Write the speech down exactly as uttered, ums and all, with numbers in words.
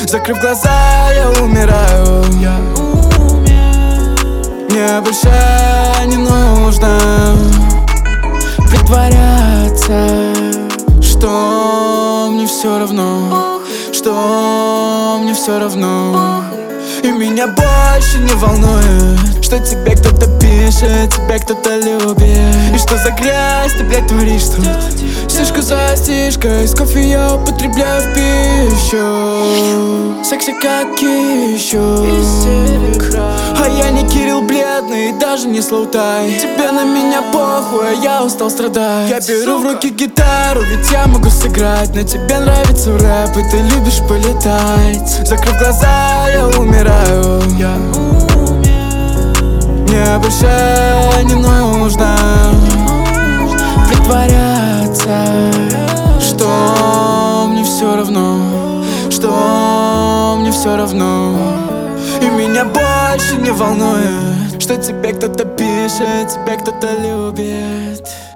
Закрыв глаза, я умираю. Я Мне больше не нужно притворяться, что мне все равно, что мне все равно. И меня больше не волнует, что тебе кто-то пишет, тебя кто-то любит. И что за грязь ты, блядь, творишь тут? Стишка за стишкой, с кофе я употребляю в пищу. Секси как Кищук. А я не Кирилл бледный, даже не Слоутай. Тебе на меня похуй, а я устал страдать. Я беру в руки гитару, ведь я могу сыграть. Но тебе нравится рэп, и ты любишь полетать. Закрыв глаза, я умираю. Я Мне больше не нужно притворяться, что мне все равно, что мне все равно. И меня больше не волнует, что тебе кто-то пишет, тебя кто-то любит.